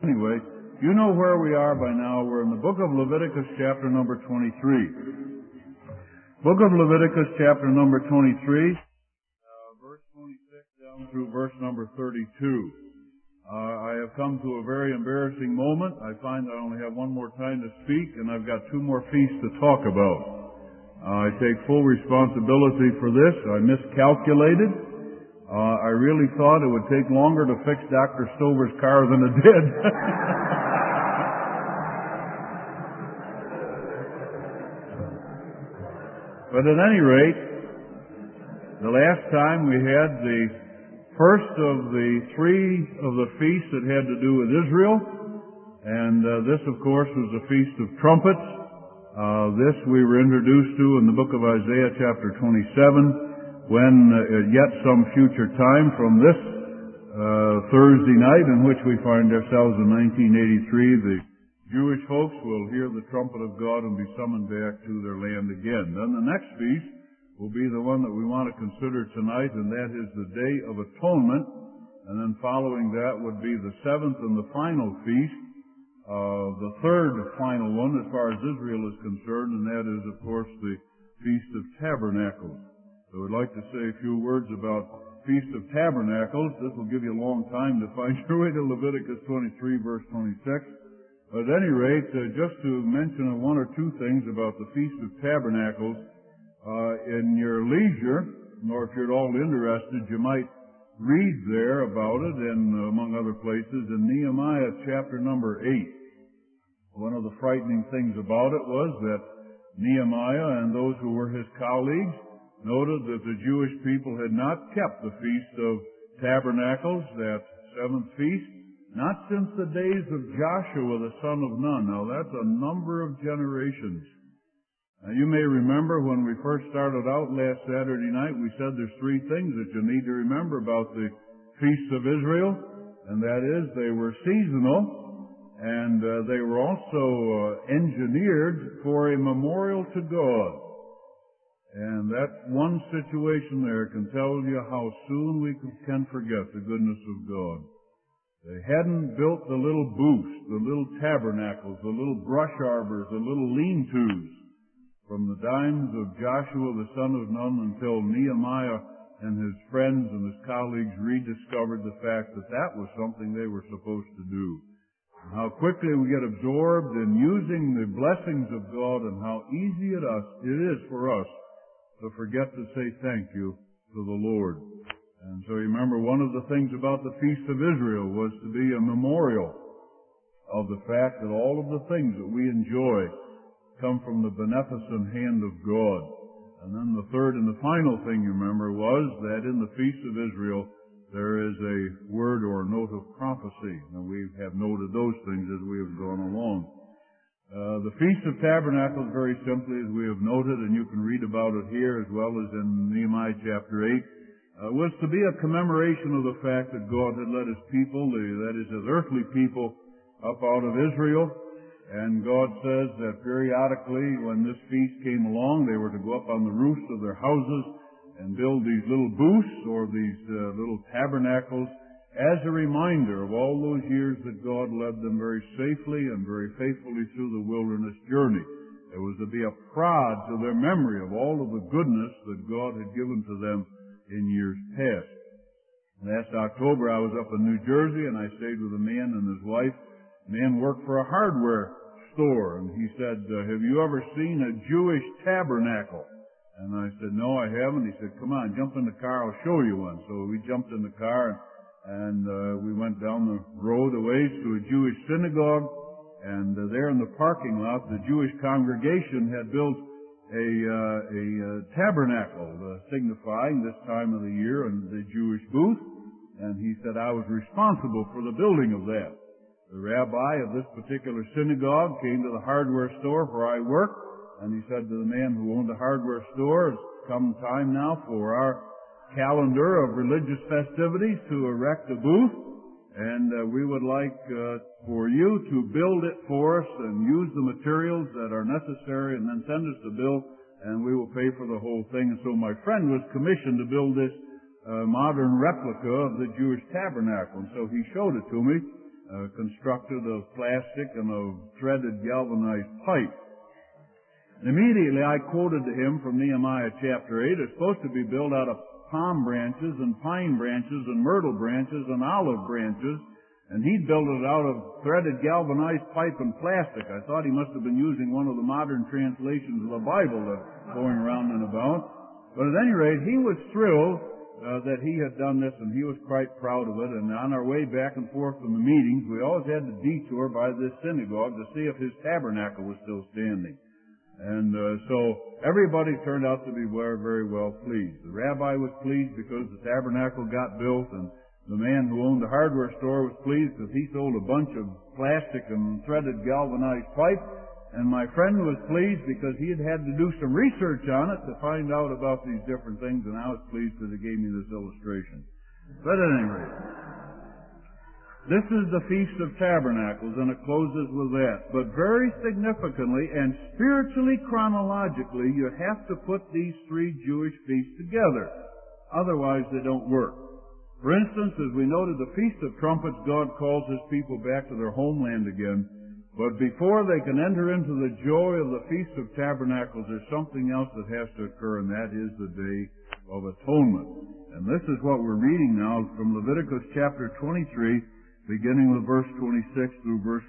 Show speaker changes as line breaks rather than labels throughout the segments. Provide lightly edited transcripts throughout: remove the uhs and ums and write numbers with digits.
Anyway, you know where we are by now. We're in the book of Leviticus, chapter number 23. Book of Leviticus, chapter number 23, verse 26 down through verse number 32. I have come to a very embarrassing moment. I find I only have one more time to speak, and I've got two more feasts to talk about. I take full responsibility for this. I miscalculated. I really thought it would take longer to fix Dr. Stover's car than it did. But at any rate, the last time we had the first of the three of the feasts that had to do with Israel, and this, of course, was the Feast of Trumpets. This we were introduced to in the book of Isaiah, chapter 27, when yet some future time from this Thursday night in which we find ourselves in 1983, the Jewish folks will hear the trumpet of God and be summoned back to their land again. Then the next feast will be the one that we want to consider tonight, and that is the Day of Atonement. And then following that would be the seventh and the final feast, the third final one as far as Israel is concerned, and that is, of course, the Feast of Tabernacles. So I'd like to say a few words about Feast of Tabernacles. This will give you a long time to find your way to Leviticus 23, verse 26. But at any rate, just to mention one or two things about the Feast of Tabernacles, in your leisure, or if you're at all interested, you might read there about it, and among other places, in Nehemiah chapter number 8. One of the frightening things about it was that Nehemiah and those who were his colleagues noted that the Jewish people had not kept the Feast of Tabernacles, that seventh feast, not since the days of Joshua the son of Nun. Now that's a number of generations. Now you may remember when we first started out last Saturday night, we said there's three things that you need to remember about the Feasts of Israel, and that is they were seasonal, and they were also engineered for a memorial to God. And that one situation there can tell you how soon we can forget the goodness of God. They hadn't built the little booths, the little tabernacles, the little brush arbors, the little lean-tos from the times of Joshua the son of Nun until Nehemiah and his friends and his colleagues rediscovered the fact that that was something they were supposed to do. And how quickly we get absorbed in using the blessings of God, and how easy it is for us to forget to say thank you to the Lord. And so remember, one of the things about the Feast of Israel was to be a memorial of the fact that all of the things that we enjoy come from the beneficent hand of God. And then the third and the final thing you remember was that in the Feast of Israel there is a word or a note of prophecy. And we have noted those things as we have gone along. The Feast of Tabernacles, very simply, as we have noted, and you can read about it here as well as in Nehemiah chapter 8, was to be a commemoration of the fact that God had led his people, that is, his earthly people, up out of Israel. And God says that periodically, when this feast came along, they were to go up on the roofs of their houses and build these little booths or these little tabernacles as a reminder of all those years that God led them very safely and very faithfully through the wilderness journey. It was to be a prod to their memory of all of the goodness that God had given to them in years past. Last October I was up in New Jersey and I stayed with a man and his wife. The man worked for a hardware store, and he said, have you ever seen a Jewish tabernacle? And I said, no, I haven't. He said, come on, jump in the car, I'll show you one. So we jumped in the car and we went down the road a ways to a Jewish synagogue, and there in the parking lot the Jewish congregation had built a tabernacle signifying this time of the year and the Jewish booth. And he said, I was responsible for the building of that. The rabbi of this particular synagogue came to the hardware store where I worked, and he said to the man who owned the hardware store, it's come time now for our calendar of religious festivities to erect a booth, and we would like for you to build it for us and use the materials that are necessary and then send us the bill, and we will pay for the whole thing. And so my friend was commissioned to build this modern replica of the Jewish tabernacle, and so he showed it to me. constructed of plastic and of threaded galvanized pipe. And immediately I quoted to him from Nehemiah chapter 8, it's supposed to be built out of palm branches and pine branches and myrtle branches and olive branches, and he'd built it out of threaded galvanized pipe and plastic. I thought he must have been using one of the modern translations of the Bible that's going around and about. But at any rate, he was thrilled that he had done this, and he was quite proud of it. And on our way back and forth from the meetings, we always had to detour by this synagogue to see if his tabernacle was still standing. And so everybody turned out to be very, very well pleased. The rabbi was pleased because the tabernacle got built, and the man who owned the hardware store was pleased because he sold a bunch of plastic and threaded galvanized pipe. And my friend was pleased because he had had to do some research on it to find out about these different things, and I was pleased that he gave me this illustration. But at any rate, this is the Feast of Tabernacles, and it closes with that. But very significantly and spiritually chronologically, you have to put these three Jewish feasts together. Otherwise, they don't work. For instance, as we noted, the Feast of Trumpets, God calls His people back to their homeland again. But before they can enter into the joy of the Feast of Tabernacles, there's something else that has to occur, and that is the Day of Atonement. And this is what we're reading now from Leviticus chapter 23, beginning with verse 26 through verse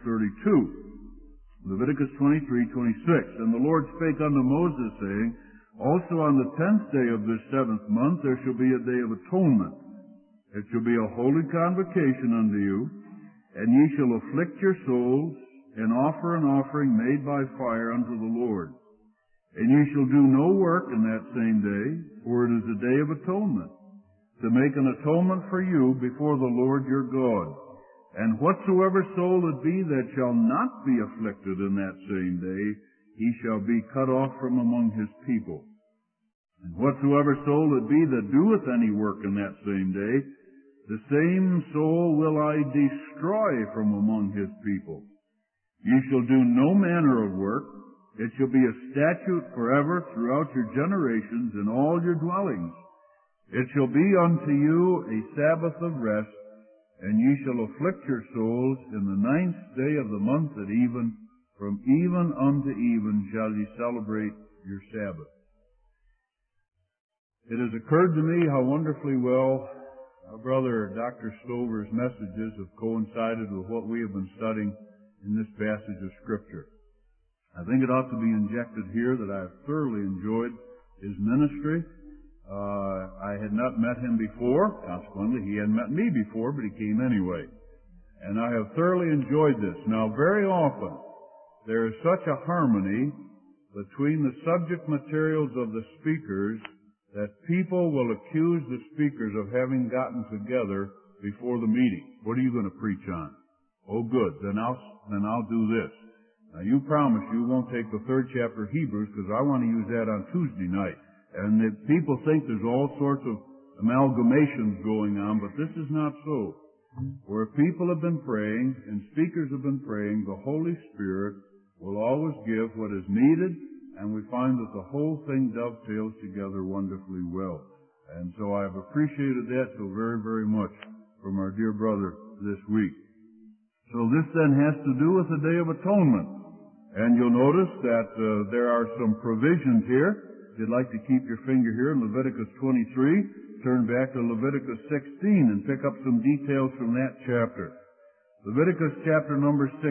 32. Leviticus 23:26. And the Lord spake unto Moses, saying, Also on the 10th day of this 7th month there shall be a day of atonement. It shall be a holy convocation unto you, and ye shall afflict your souls, and offer an offering made by fire unto the Lord. And ye shall do no work in that same day, for it is a day of atonement, to make an atonement for you before the Lord your God. And whatsoever soul it be that shall not be afflicted in that same day, he shall be cut off from among his people. And whatsoever soul it be that doeth any work in that same day, the same soul will I destroy from among his people. Ye shall do no manner of work. It shall be a statute forever throughout your generations in all your dwellings. It shall be unto you a Sabbath of rest, and ye shall afflict your souls in the 9th day of the month at even. From even unto even shall ye celebrate your Sabbath. It has occurred to me how wonderfully well our brother Dr. Stover's messages have coincided with what we have been studying in this passage of Scripture. I think it ought to be injected here that I have thoroughly enjoyed his ministry. I had not met him before. Consequently, he hadn't met me before, but he came anyway. And I have thoroughly enjoyed this. Now, very often, there is such a harmony between the subject materials of the speakers that people will accuse the speakers of having gotten together before the meeting. What are you going to preach on? Oh, good. Then I'll do this. Now, you promise you won't take the 3rd chapter of Hebrews, because I want to use that on Tuesday night. And people think there's all sorts of amalgamations going on, but this is not so. Where people have been praying and speakers have been praying, the Holy Spirit will always give what is needed, and we find that the whole thing dovetails together wonderfully well. And so I've appreciated that so very, very much from our dear brother this week. So this then has to do with the Day of Atonement. And you'll notice that there are some provisions here. If you'd like to keep your finger here in Leviticus 23, turn back to Leviticus 16 and pick up some details from that chapter. Leviticus chapter number 16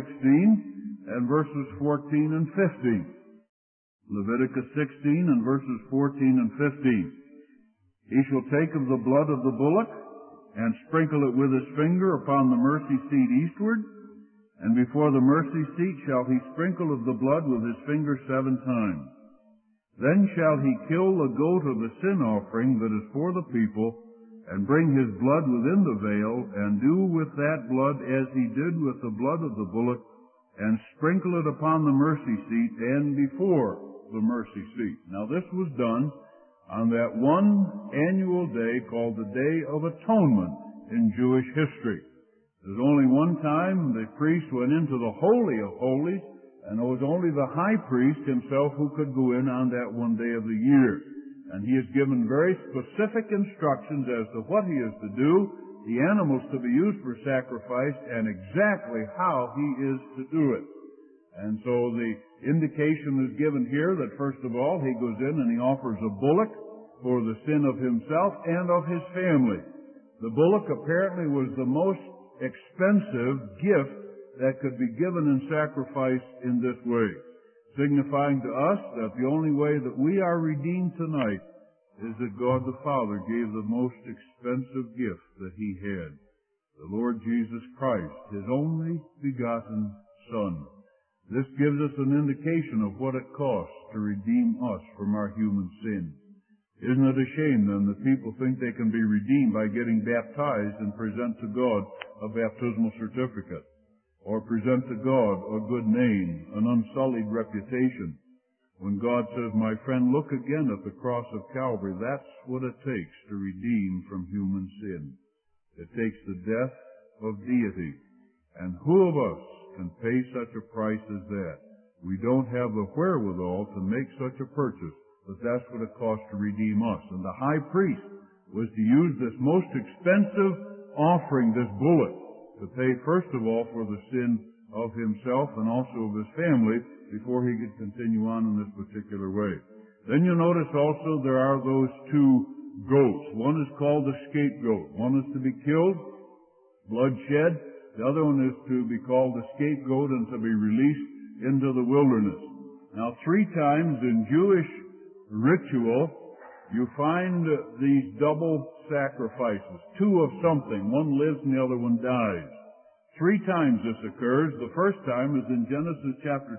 and verses 14 and 15. Leviticus 16 and verses 14 and 15. He shall take of the blood of the bullock and sprinkle it with his finger upon the mercy seat eastward, and before the mercy seat shall he sprinkle of the blood with his finger 7 times. Then shall he kill the goat of the sin offering that is for the people, and bring his blood within the veil, and do with that blood as he did with the blood of the bullock, and sprinkle it upon the mercy seat and before the mercy seat. Now this was done on that one annual day called the Day of Atonement in Jewish history. There's only one time the priest went into the Holy of Holies, and it was only the high priest himself who could go in on that one day of the year. And he is given very specific instructions as to what he is to do. the animals to be used for sacrifice and exactly how He is to do it. And so the indication is given here that first of all, He goes in and He offers a bullock for the sin of Himself and of His family. The bullock apparently was the most expensive gift that could be given in sacrifice in this way, signifying to us that the only way that we are redeemed tonight is that God the Father gave the most expensive gift that He had, the Lord Jesus Christ, His only begotten Son. This gives us an indication of what it costs to redeem us from our human sins. Isn't it a shame, then, that people think they can be redeemed by getting baptized and present to God a baptismal certificate, or present to God a good name, an unsullied reputation, when God says, my friend, look again at the cross of Calvary. That's what it takes to redeem from human sin. It takes the death of deity. And who of us can pay such a price as that? We don't have the wherewithal to make such a purchase, but that's what it costs to redeem us. And the high priest was to use this most expensive offering, this bullock, to pay first of all for the sin of himself and also of his family before he could continue on in this particular way. Then you'll notice also there are those two goats. One is called the scapegoat. One is to be killed, blood shed. The other one is to be called the scapegoat and to be released into the wilderness. Now, 3 times in Jewish ritual, you find these double sacrifices. 2 of something. One lives and the other one dies. 3 times this occurs. The first time is in Genesis chapter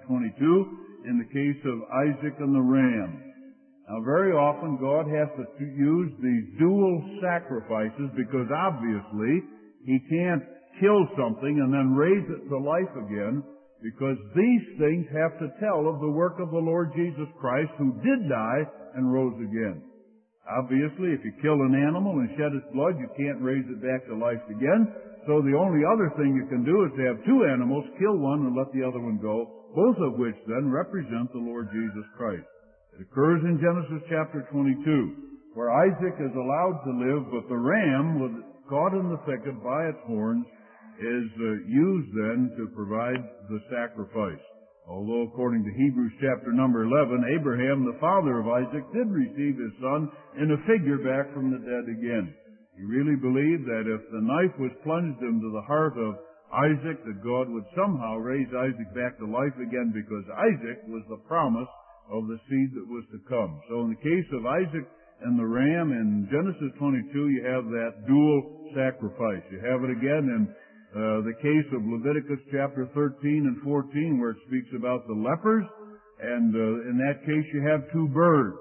22 in the case of Isaac and the ram. Now, very often God has to use these dual sacrifices because obviously He can't kill something and then raise it to life again, because these things have to tell of the work of the Lord Jesus Christ, who did die and rose again. Obviously, if you kill an animal and shed its blood, you can't raise it back to life again. So the only other thing you can do is to have 2 animals, kill one and let the other one go, both of which then represent the Lord Jesus Christ. It occurs in Genesis chapter 22, where Isaac is allowed to live, but the ram, caught in the thicket by its horns, is used then to provide the sacrifice. Although according to Hebrews chapter number 11, Abraham, the father of Isaac, did receive his son in a figure back from the dead again. He really believed that if the knife was plunged into the heart of Isaac, that God would somehow raise Isaac back to life again, because Isaac was the promise of the seed that was to come. So in the case of Isaac and the ram in Genesis 22, you have that dual sacrifice. You have it again in the case of Leviticus chapter 13 and 14, where it speaks about the lepers, and in that case you have 2 birds.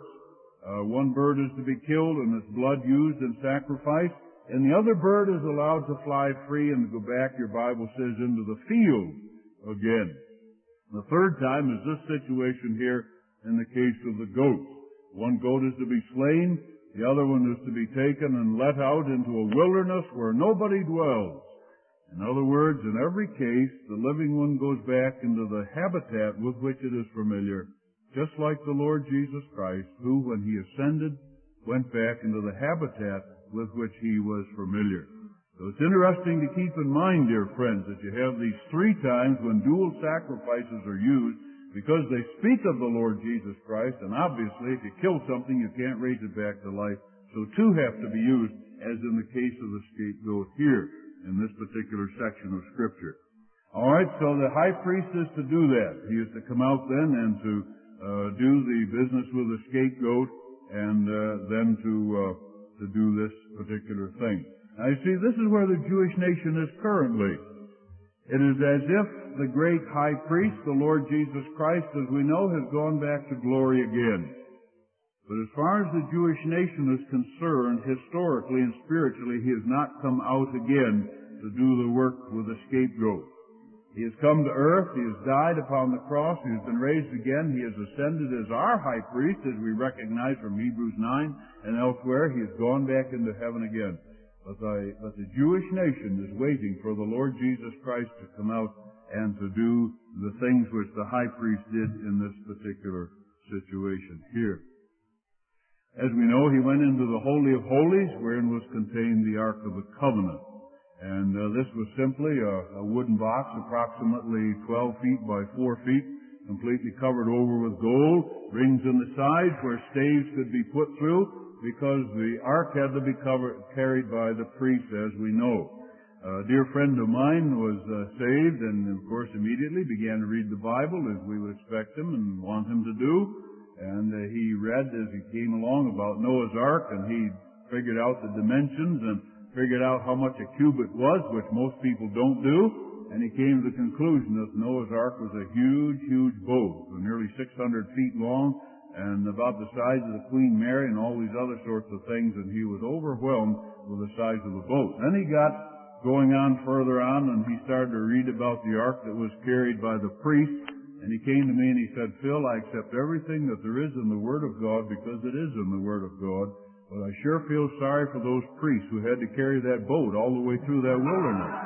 One bird is to be killed and its blood used in sacrifice, and the other bird is allowed to fly free and go back, your Bible says, into the field again. The third time is this situation here in the case of the goat. One goat is to be slain, the other one is to be taken and let out into a wilderness where nobody dwells. In other words, in every case, the living one goes back into the habitat with which it is familiar, just like the Lord Jesus Christ, who, when He ascended, went back into the habitat with which He was familiar. So it's interesting to keep in mind, dear friends, that you have these 3 times when dual sacrifices are used, because they speak of the Lord Jesus Christ, and obviously if you kill something, you can't raise it back to life. So 2 have to be used, as in the case of the scapegoat here, in this particular section of Scripture. All right, so the high priest is to do that. He is to come out then and to do the business with the scapegoat, and then to do this particular thing. Now, you see, this is where the Jewish nation is currently. It is as if the great high priest, the Lord Jesus Christ, as we know, has gone back to glory again. But as far as the Jewish nation is concerned, historically and spiritually, He has not come out again to do the work with a scapegoat. He has come to earth, He has died upon the cross, He has been raised again, He has ascended as our high priest, as we recognize from Hebrews 9 and elsewhere. He has gone back into heaven again. But the Jewish nation is waiting for the Lord Jesus Christ to come out and to do the things which the high priest did in this particular situation here. As we know, He went into the Holy of Holies, wherein was contained the Ark of the Covenant. And this was simply a wooden box approximately 12 feet by 4 feet, completely covered over with gold, rings in the sides where staves could be put through, because the ark had to be carried by the priest, as we know. A dear friend of mine was saved, and of course immediately began to read the Bible, as we would expect him and want him to do. And he read as he came along about Noah's Ark, and he figured out the dimensions and figured out how much a cubit was, which most people don't do. And he came to the conclusion that Noah's Ark was a huge, huge boat, nearly 600 feet long, and about the size of the Queen Mary and all these other sorts of things, and he was overwhelmed with the size of the boat. Then he got going on further on, and he started to read about the ark that was carried by the priest, and he came to me and he said, Phil, I accept everything that there is in the Word of God because it is in the Word of God, but I sure feel sorry for those priests who had to carry that boat all the way through that wilderness.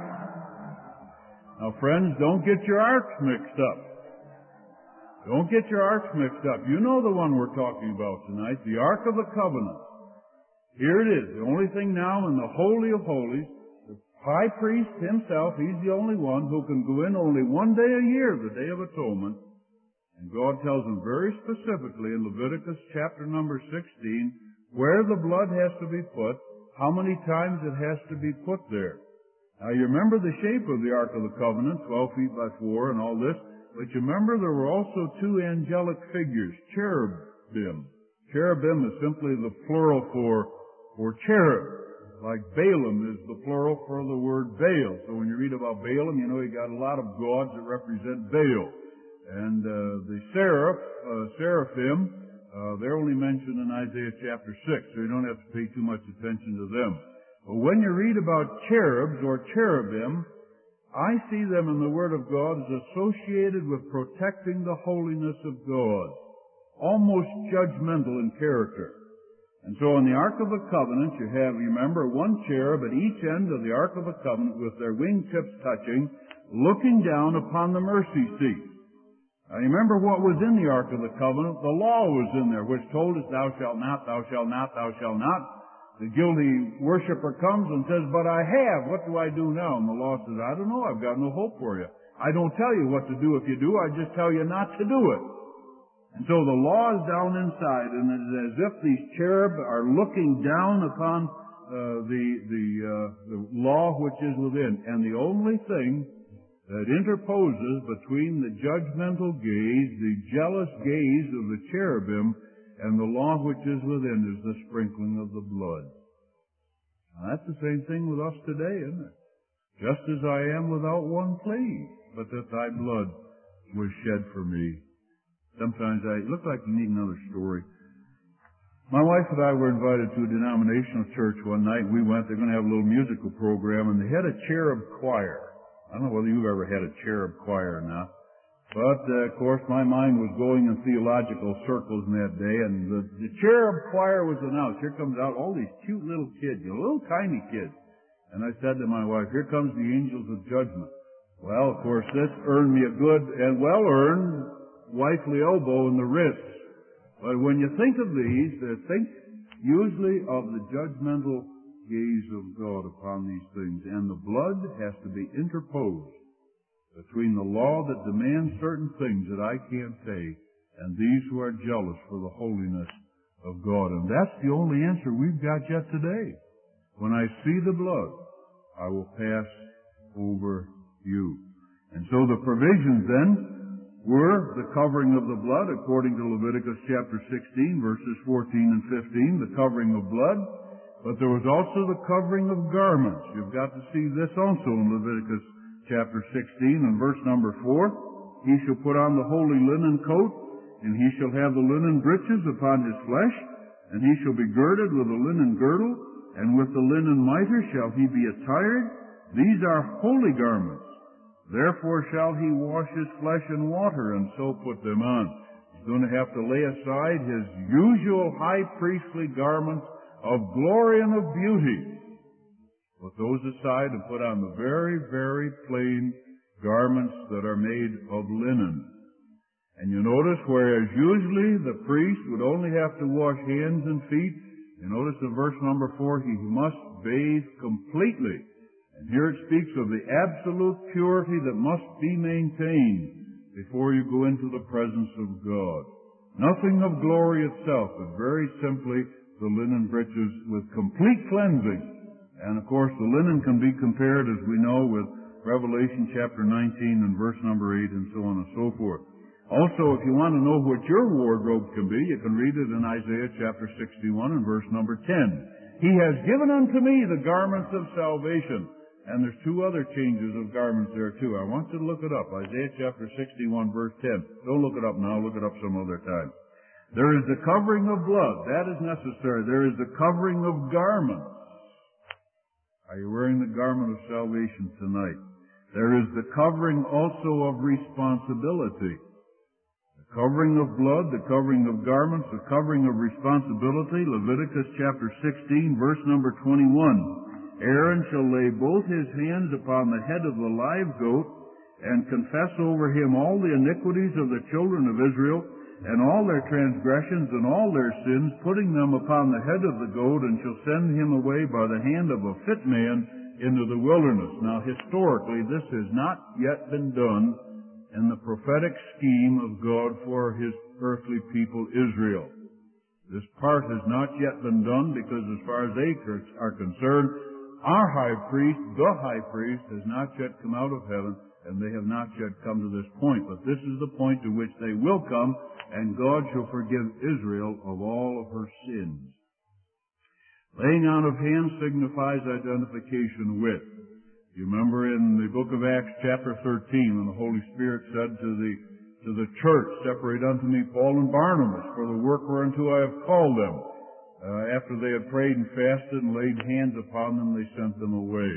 Now, friends, don't get your arks mixed up. Don't get your arks mixed up. You know the one we're talking about tonight, the Ark of the Covenant. Here it is, the only thing now in the Holy of Holies. High priest himself, he's the only one who can go in only one day a year, the Day of Atonement. And God tells him very specifically in Leviticus chapter number 16 where the blood has to be put, how many times it has to be put there. Now you remember the shape of the Ark of the Covenant, 12 feet by 4 and all this, but you remember there were also two angelic figures, cherubim. Cherubim is simply the plural for cherub. Like Balaam is the plural for the word Baal. So when you read about Balaam, you know you got a lot of gods that represent Baal. And the seraphim, they're only mentioned in Isaiah chapter 6, so you don't have to pay too much attention to them. But when you read about cherubs or cherubim, I see them in the Word of God as associated with protecting the holiness of God, almost judgmental in character. And so in the Ark of the Covenant, you remember, one cherub at each end of the Ark of the Covenant with their wingtips touching, looking down upon the mercy seat. Now, you remember what was in the Ark of the Covenant? The law was in there, which told us, thou shalt not, thou shalt not, thou shalt not. The guilty worshiper comes and says, but I have. What do I do now? And the law says, I don't know. I've got no hope for you. I don't tell you what to do if you do. I just tell you not to do it. And so the law is down inside, and it is as if these cherub are looking down upon the law which is within. And the only thing that interposes between the judgmental gaze, the jealous gaze of the cherubim, and the law which is within is the sprinkling of the blood. Now that's the same thing with us today, isn't it? Just as I am without one plea, but that thy blood was shed for me. Sometimes it looked like you need another story. My wife and I were invited to a denominational church one night. We went. They're going to have a little musical program, and they had a cherub choir. I don't know whether you've ever had a cherub choir or not. But, of course, my mind was going in theological circles in that day, and the cherub choir was announced. Here comes out all these cute little kids, little tiny kids. And I said to my wife, here comes the angels of judgment. Well, of course, this earned me a good and well-earned wifely elbow in the wrists. But when you think of these, think usually of the judgmental gaze of God upon these things. And the blood has to be interposed between the law that demands certain things that I can't take and these who are jealous for the holiness of God. And that's the only answer we've got yet today. When I see the blood, I will pass over you. And so the provisions then were the covering of the blood, according to Leviticus chapter 16, verses 14 and 15, the covering of blood. But there was also the covering of garments. You've got to see this also in Leviticus chapter 16 and verse number 4. He shall put on the holy linen coat, and he shall have the linen breeches upon his flesh, and he shall be girded with a linen girdle, and with the linen mitre shall he be attired. These are holy garments. Therefore shall he wash his flesh in water, and so put them on. He's going to have to lay aside his usual high priestly garments of glory and of beauty. Put those aside and put on the very, very plain garments that are made of linen. And you notice, whereas usually the priest would only have to wash hands and feet, you notice in verse number 4, he must bathe completely. And here it speaks of the absolute purity that must be maintained before you go into the presence of God. Nothing of glory itself, but very simply the linen breeches with complete cleansing. And of course the linen can be compared, as we know, with Revelation chapter 19 and verse number 8 and so on and so forth. Also, if you want to know what your wardrobe can be, you can read it in Isaiah chapter 61 and verse number 10. He has given unto me the garments of salvation. And there's two other changes of garments there too. I want you to look it up. Isaiah chapter 61 verse 10. Don't look it up now. Look it up some other time. There is the covering of blood. That is necessary. There is the covering of garments. Are you wearing the garment of salvation tonight? There is the covering also of responsibility. Covering of blood, the covering of garments, the covering of responsibility. Leviticus chapter 16, verse number 21. Aaron shall lay both his hands upon the head of the live goat and confess over him all the iniquities of the children of Israel and all their transgressions and all their sins, putting them upon the head of the goat, and shall send him away by the hand of a fit man into the wilderness. Now, historically, this has not yet been done in the prophetic scheme of God for His earthly people Israel. This part has not yet been done because as far as they are concerned, our high priest, the high priest, has not yet come out of heaven, and they have not yet come to this point. But this is the point to which they will come, and God shall forgive Israel of all of her sins. Laying on of hands signifies identification with. You remember in the book of Acts chapter 13 when the Holy Spirit said to the church, separate unto me Paul and Barnabas for the work whereunto I have called them. After they had prayed and fasted and laid hands upon them, they sent them away.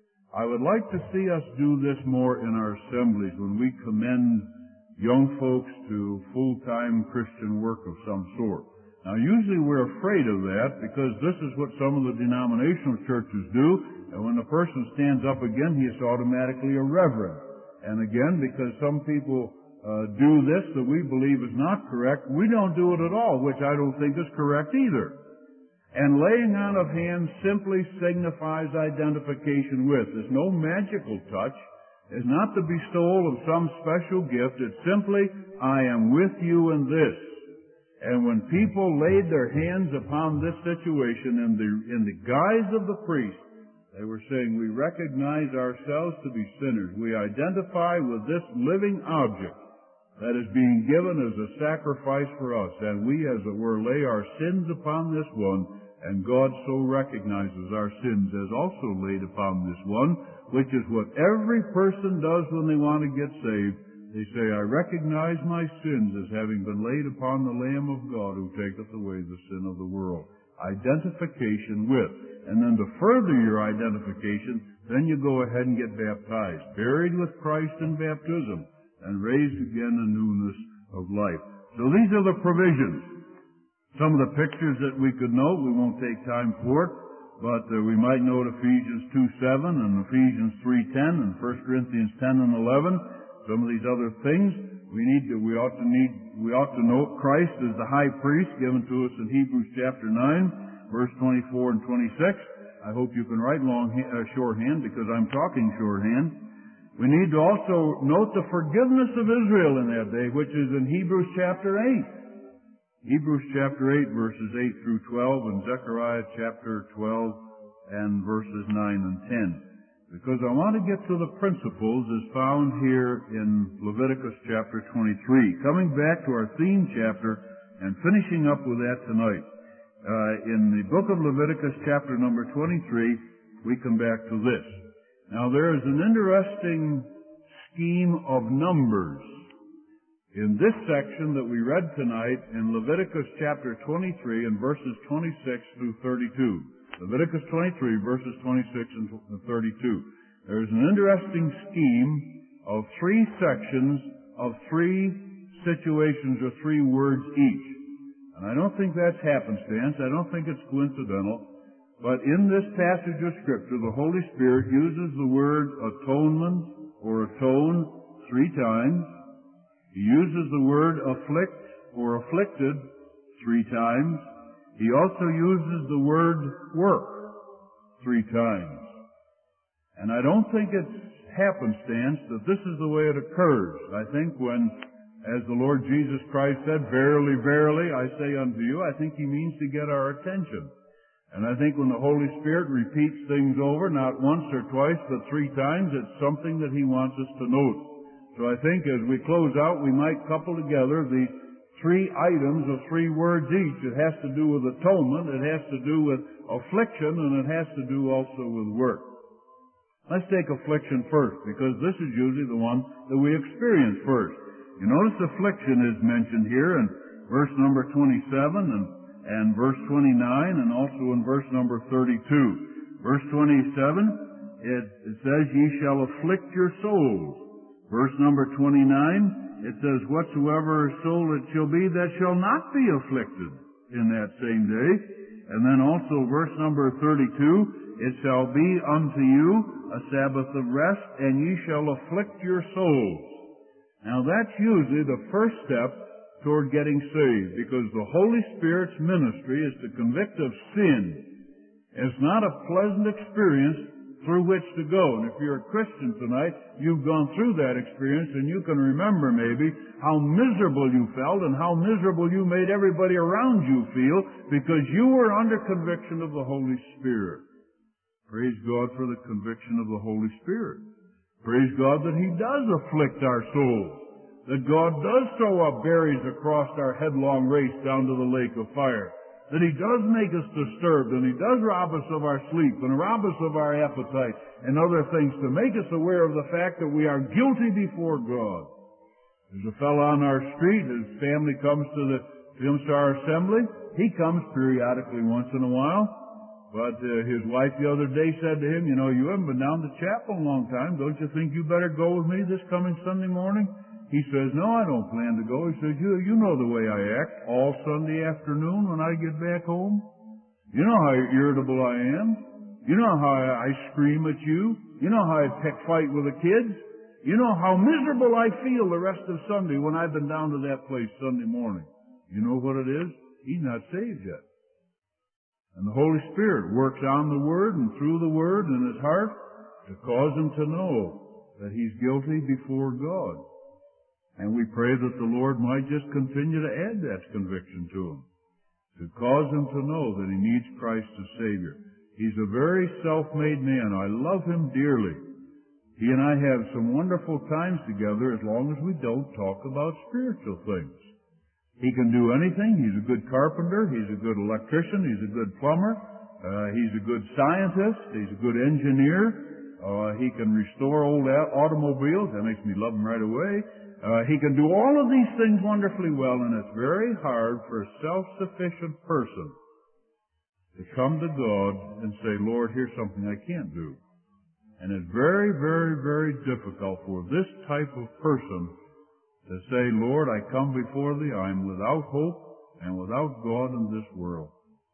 I would like to see us do this more in our assemblies when we commend young folks to full-time Christian work of some sort. Now usually we're afraid of that because this is what some of the denominational churches do. And when the person stands up again, he is automatically a reverend. And again, because some people do this that we believe is not correct, we don't do it at all, which I don't think is correct either. And laying on of hands simply signifies identification with. There's no magical touch. It's not the bestowal of some special gift. It's simply, I am with you in this. And when people laid their hands upon this situation in the guise of the priest, they were saying, we recognize ourselves to be sinners. We identify with this living object that is being given as a sacrifice for us. And we, as it were, lay our sins upon this one. And God so recognizes our sins as also laid upon this one, which is what every person does when they want to get saved. They say, I recognize my sins as having been laid upon the Lamb of God who taketh away the sin of the world. Identification with. And then to further your identification, then you go ahead and get baptized. Buried with Christ in baptism and raised again in newness of life. So these are the provisions. Some of the pictures that we could note, we won't take time for it, but we might note Ephesians 2:7 and Ephesians 3:10 and 1 Corinthians 10 and 11. Some of these other things we ought to note Christ as the high priest given to us in Hebrews chapter 9. Verse 24 and 26. I hope you can write shorthand because I'm talking shorthand. We need to also note the forgiveness of Israel in that day, which is in Hebrews chapter 8. Hebrews chapter 8, verses 8 through 12, and Zechariah chapter 12 and verses 9 and 10. Because I want to get to the principles as found here in Leviticus chapter 23. Coming back to our theme chapter and finishing up with that tonight. In the book of Leviticus chapter number 23, we come back to this. Now there is an interesting scheme of numbers in this section that we read tonight in Leviticus chapter 23 and verses 26 through 32. Leviticus 23 verses 26 and 32. There is an interesting scheme of three sections of three situations or three words each. And I don't think that's happenstance. I don't think it's coincidental. But in this passage of Scripture, the Holy Spirit uses the word atonement or atone 3 times. He uses the word afflict or afflicted 3 times. He also uses the word work 3 times. And I don't think it's happenstance that this is the way it occurs. I think when, as the Lord Jesus Christ said, "Verily, verily, I say unto you," I think He means to get our attention. And I think when the Holy Spirit repeats things over, not once or twice, but 3 times, it's something that He wants us to note. So I think as we close out, we might couple together the 3 items of 3 words each. It has to do with atonement, it has to do with affliction, and it has to do also with work. Let's take affliction first, because this is usually the one that we experience first. You notice affliction is mentioned here in verse number 27 and verse 29, and also in verse number 32. Verse 27, it says, "Ye shall afflict your souls." Verse number 29, it says, "Whatsoever soul it shall be that shall not be afflicted in that same day." And then also verse number 32, "It shall be unto you a Sabbath of rest, and ye shall afflict your souls." Now that's usually the first step toward getting saved, because the Holy Spirit's ministry is to convict of sin. It's not a pleasant experience through which to go. And if you're a Christian tonight, you've gone through that experience, and you can remember maybe how miserable you felt and how miserable you made everybody around you feel because you were under conviction of the Holy Spirit. Praise God for the conviction of the Holy Spirit. Praise God that He does afflict our souls, that God does throw up berries across our headlong race down to the lake of fire, that He does make us disturbed, and He does rob us of our sleep and rob us of our appetite and other things to make us aware of the fact that we are guilty before God. There's a fellow on our street, his family comes to our assembly. He comes periodically once in a while. But his wife the other day said to him, "You know, you haven't been down to chapel in a long time. Don't you think you better go with me this coming Sunday morning?" He says, "No, I don't plan to go." He says, you know the way I act all Sunday afternoon when I get back home. You know how irritable I am. You know how I scream at you. You know how I pick fight with the kids. You know how miserable I feel the rest of Sunday when I've been down to that place Sunday morning. You know what it is? He's not saved yet. And the Holy Spirit works on the Word and through the Word in his heart to cause him to know that he's guilty before God. And we pray that the Lord might just continue to add that conviction to him, to cause him to know that he needs Christ as Savior. He's a very self-made man. I love him dearly. He and I have some wonderful times together as long as we don't talk about spiritual things. He can do anything. He's a good carpenter. He's a good electrician. He's a good plumber. He's a good scientist. He's a good engineer. He can restore old automobiles. That makes me love him right away. He can do all of these things wonderfully well, and it's very hard for a self-sufficient person to come to God and say, "Lord, here's something I can't do." And it's very, very, very difficult for this type of person to say, "Lord, I come before Thee. I am without hope and without God in this world.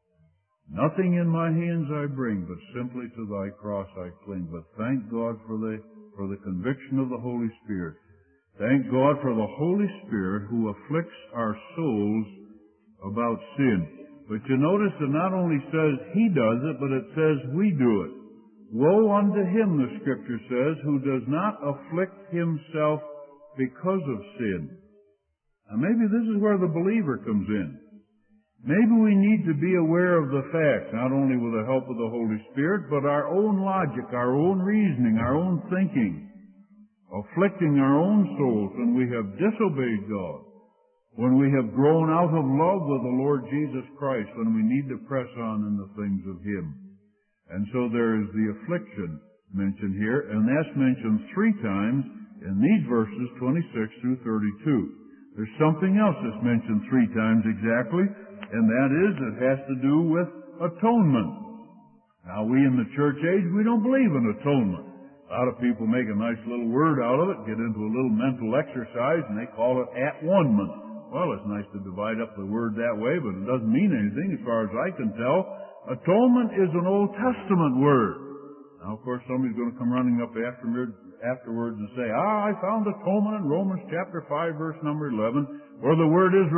Nothing in my hands I bring, but simply to Thy cross I cling." But thank God for the conviction of the Holy Spirit. Thank God for the Holy Spirit who afflicts our souls about sin. But you notice it not only says He does it, but it says we do it. "Woe unto him," the Scripture says, "who does not afflict himself because of sin." Now maybe this is where the believer comes in. Maybe we need to be aware of the fact, not only with the help of the Holy Spirit, but our own logic, our own reasoning, our own thinking, afflicting our own souls when we have disobeyed God, when we have grown out of love with the Lord Jesus Christ, when we need to press on in the things of Him. And so there is the affliction mentioned here, and that's mentioned 3 times in these verses 26 through 32. There's something else that's mentioned 3 times exactly, and that is it has to do with atonement. Now, we in the church age, we don't believe in atonement. A lot of people make a nice little word out of it, get into a little mental exercise, and they call it at-one-ment. Well, it's nice to divide up the word that way, but it doesn't mean anything as far as I can tell. Atonement is an Old Testament word. Now, of course, somebody's going to come running up afterwards and say, I found atonement in Romans chapter 5, verse number 11, where the word is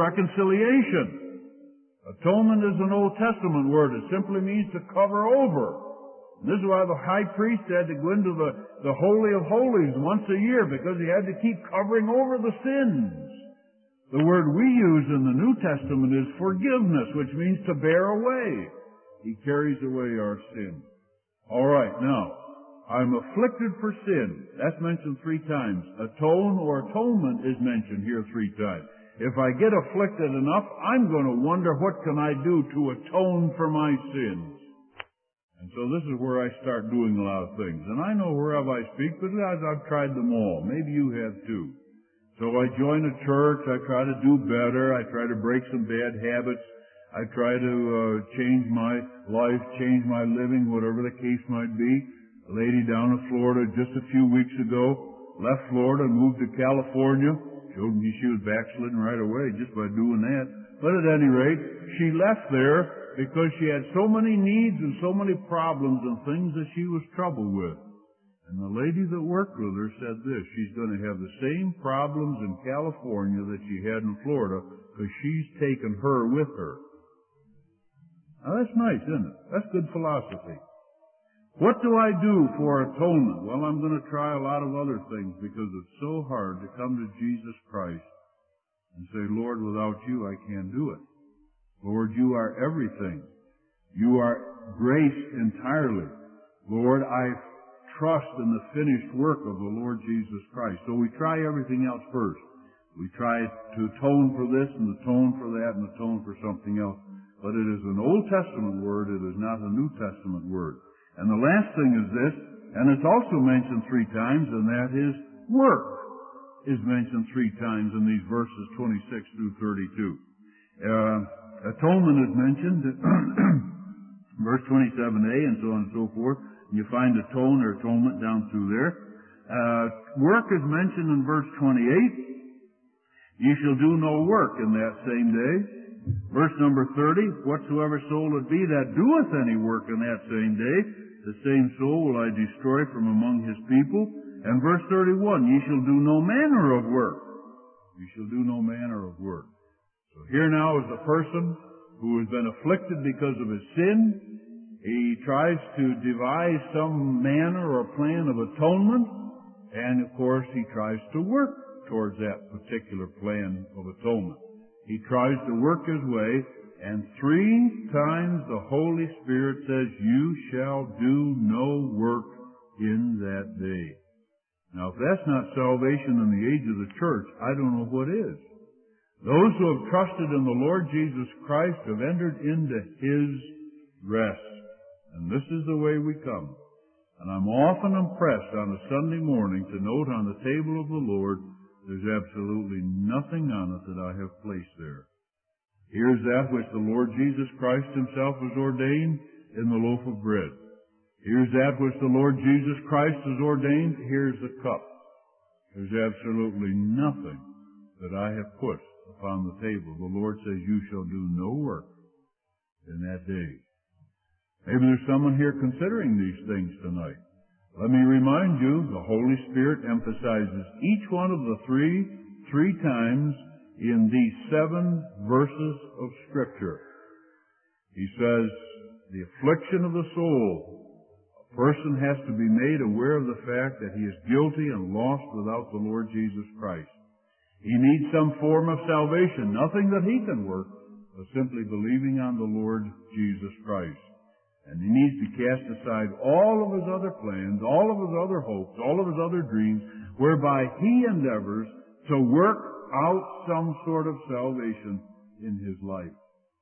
reconciliation. Atonement is an Old Testament word. It simply means to cover over. And this is why the high priest had to go into the Holy of Holies once a year, because he had to keep covering over the sins. The word we use in the New Testament is forgiveness, which means to bear away. He carries away our sin. All right, now, I'm afflicted for sin. That's mentioned 3 times. Atone or atonement is mentioned here 3 times. If I get afflicted enough, I'm going to wonder what can I do to atone for my sins. And so this is where I start doing a lot of things. And I know whereof I speak, but I've tried them all. Maybe you have too. So I join a church. I try to do better. I try to break some bad habits. I try to change my life, change my living, whatever the case might be. A lady down in Florida just a few weeks ago left Florida and moved to California. Showed me she was backsliding right away just by doing that. But at any rate, she left there because she had so many needs and so many problems and things that she was troubled with. And the lady that worked with her said this: she's going to have the same problems in California that she had in Florida because she's taken her with her. Now that's nice, isn't it? That's good philosophy. What do I do for atonement? Well, I'm going to try a lot of other things because it's so hard to come to Jesus Christ and say, Lord, without you I can't do it. Lord, you are everything. You are grace entirely. Lord, I trust in the finished work of the Lord Jesus Christ. So we try everything else first. We try to atone for this and atone for that and atone for something else. But it is an Old Testament word. It is not a New Testament word. And the last thing is this, and it's also mentioned 3 times, and that is work is mentioned 3 times in these verses 26 through 32. Atonement is mentioned, verse 27a and so on and so forth. And you find atone or atonement down through there. Work is mentioned in verse 28. Ye shall do no work in that same day. Verse number 30, whatsoever soul it be that doeth any work in that same day, the same soul will I destroy from among his people. And verse 31, ye shall do no manner of work. Ye shall do no manner of work. So here now is a person who has been afflicted because of his sin. He tries to devise some manner or plan of atonement. And of course he tries to work towards that particular plan of atonement. He tries to work his way, and 3 times the Holy Spirit says, you shall do no work in that day. Now, if that's not salvation in the age of the church, I don't know what is. Those who have trusted in the Lord Jesus Christ have entered into His rest. And this is the way we come. And I'm often impressed on a Sunday morning to note on the table of the Lord, there's absolutely nothing on it that I have placed there. Here's that which the Lord Jesus Christ Himself has ordained in the loaf of bread. Here's that which the Lord Jesus Christ has ordained. Here's the cup. There's absolutely nothing that I have put upon the table. The Lord says, you shall do no work in that day. Maybe there's someone here considering these things tonight. Let me remind you, the Holy Spirit emphasizes each one of the three times in these 7 verses of Scripture. He says, the affliction of the soul, a person has to be made aware of the fact that he is guilty and lost without the Lord Jesus Christ. He needs some form of salvation, nothing that he can work, but simply believing on the Lord Jesus Christ. And he needs to cast aside all of his other plans, all of his other hopes, all of his other dreams, whereby he endeavors to work out some sort of salvation in his life.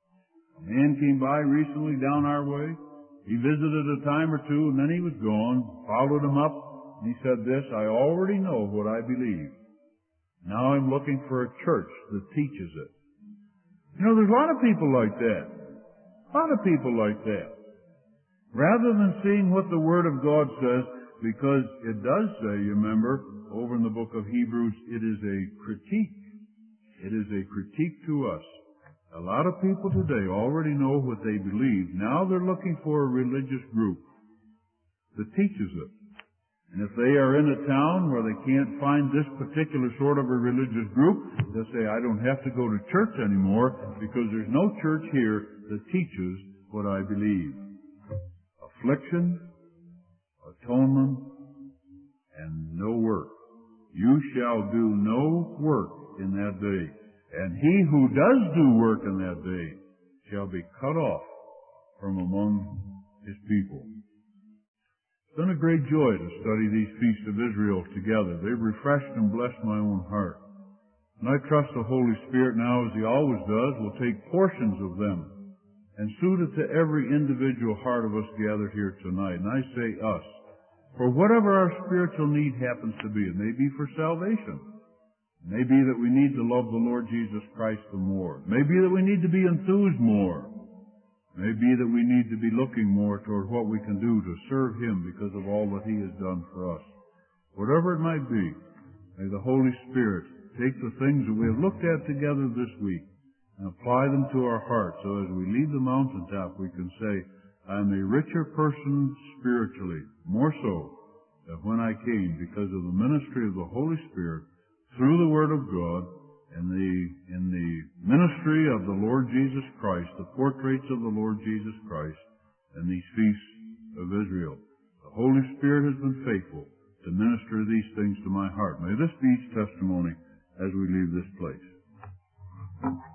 A man came by recently down our way. He visited a time or two, and then he was gone. Followed him up, and he said this, I already know what I believe. Now I'm looking for a church that teaches it. You know, there's a lot of people like that. A lot of people like that. Rather than seeing what the Word of God says, because it does say, you remember, over in the book of Hebrews, it is a critique. It is a critique to us. A lot of people today already know what they believe. Now they're looking for a religious group that teaches it. And if they are in a town where they can't find this particular sort of a religious group, they'll say, I don't have to go to church anymore because there's no church here that teaches what I believe. Affliction, atonement, and no work. You shall do no work in that day, and he who does do work in that day shall be cut off from among his people. It's been a great joy to study these feasts of Israel together. They've refreshed and blessed my own heart. And I trust the Holy Spirit now, as He always does, will take portions of them and suit it to every individual heart of us gathered here tonight. And I say us, for whatever our spiritual need happens to be. It may be for salvation. It may be that we need to love the Lord Jesus Christ the more. It may be that we need to be enthused more. It may be that we need to be looking more toward what we can do to serve Him because of all that He has done for us. Whatever it might be, may the Holy Spirit take the things that we have looked at together this week and apply them to our hearts, so as we leave the mountaintop we can say, I am a richer person spiritually, more so than when I came, because of the ministry of the Holy Spirit through the Word of God and in the ministry of the Lord Jesus Christ, the portraits of the Lord Jesus Christ and these feasts of Israel. The Holy Spirit has been faithful to minister these things to my heart. May this be each testimony as we leave this place.